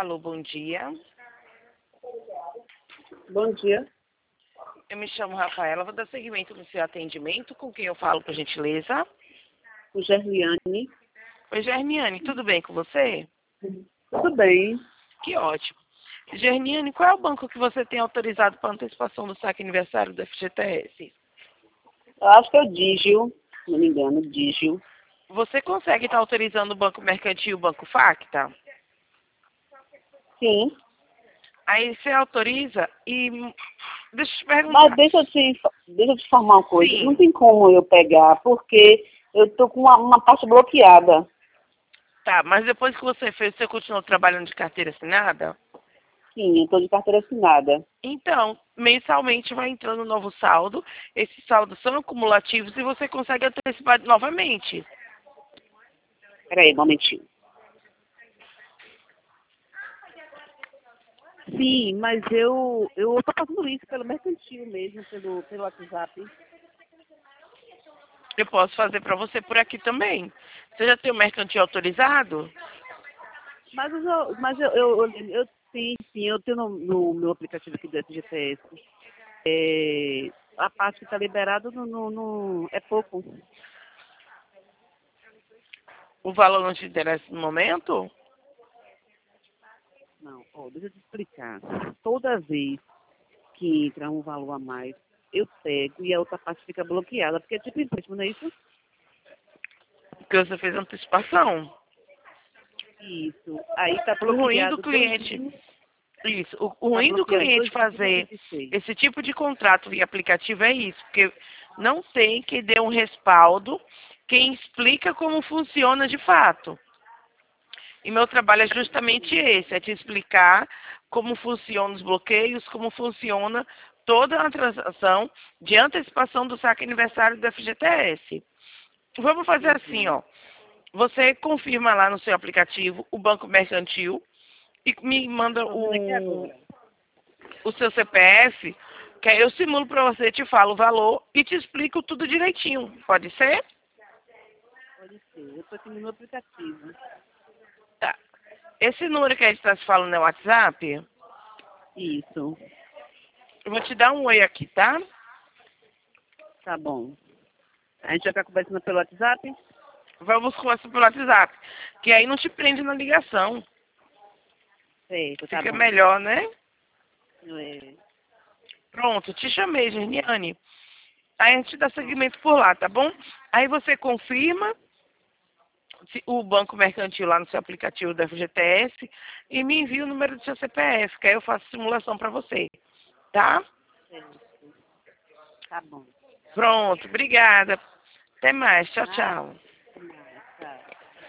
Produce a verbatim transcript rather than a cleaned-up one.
Alô, bom dia. Bom dia. Eu me chamo Rafaela, vou dar seguimento no seu atendimento. Com quem eu falo, por gentileza? O Gerliane. Oi, Germiane, tudo bem com você? Tudo bem. Que ótimo. Germiane, qual é o banco que você tem autorizado para antecipação do saque aniversário do F G T S? Eu acho que é o Digio, se não me engano, Digio. Você consegue estar autorizando o Banco Mercantil e o Banco Facta? Sim. Aí você autoriza e... Deixa eu te perguntar. Mas deixa eu te, deixa eu te informar uma coisa. Sim. Não tem como eu pegar, porque eu tô com uma, uma parte bloqueada. Tá, mas depois que você fez, você continuou trabalhando de carteira assinada? Sim, eu tô de carteira assinada. Então, mensalmente vai entrando um novo saldo. Esses saldos são acumulativos e você consegue antecipar novamente. Peraí, um momentinho. Sim, mas eu eu tô fazendo isso pelo mercantil mesmo, pelo, pelo WhatsApp. Eu posso fazer para você por aqui também. Você já tem o mercantil autorizado? Mas eu, mas eu, eu, eu, eu sim, sim, eu tenho no, no meu aplicativo aqui do F G T S. É, a parte que está liberada no, no, no- é pouco. O valor não te interessa no momento? Não, ó, deixa eu te explicar. Toda vez que entra um valor a mais, eu pego e a outra parte fica bloqueada, porque é tipo empréstimo, não é isso? Porque você fez antecipação. Isso. Aí está O ruim do bloqueado cliente. todinho, Isso. O, o está ruim do bloqueado cliente todinho, fazer vinte e seis. esse tipo de contrato via aplicativo é isso. Porque não tem que dê um respaldo quem explica como funciona de fato. E meu trabalho é justamente esse, é te explicar como funcionam os bloqueios, como funciona toda a transação de antecipação do saque aniversário do F G T S. Vamos fazer assim, Uhum. ó. Você confirma lá no seu aplicativo o Banco Mercantil e me manda Estou vendo aqui o, agora. o seu C P F, que aí eu simulo para você, te falo o valor e te explico tudo direitinho. Pode ser? Pode ser. Eu estou aqui no meu aplicativo. Tá. Esse número que a gente está se falando é o WhatsApp? Isso. Eu vou te dar um oi aqui, tá? Tá bom. A gente vai ficar conversando pelo WhatsApp? Vamos conversar pelo WhatsApp. Que aí não te prende na ligação. Certo, tá Fica bom. melhor, né? É, Pronto, te chamei, Gerniane. Aí a gente dá pronto. seguimento por lá, tá bom? Aí você confirma se- o banco mercantil lá no seu aplicativo da F G T S e me envia o número do seu C P F, que aí eu faço simulação para você, tá? Certo. Tá bom. Pronto, obrigada. Até mais. Tchau, Nada. tchau.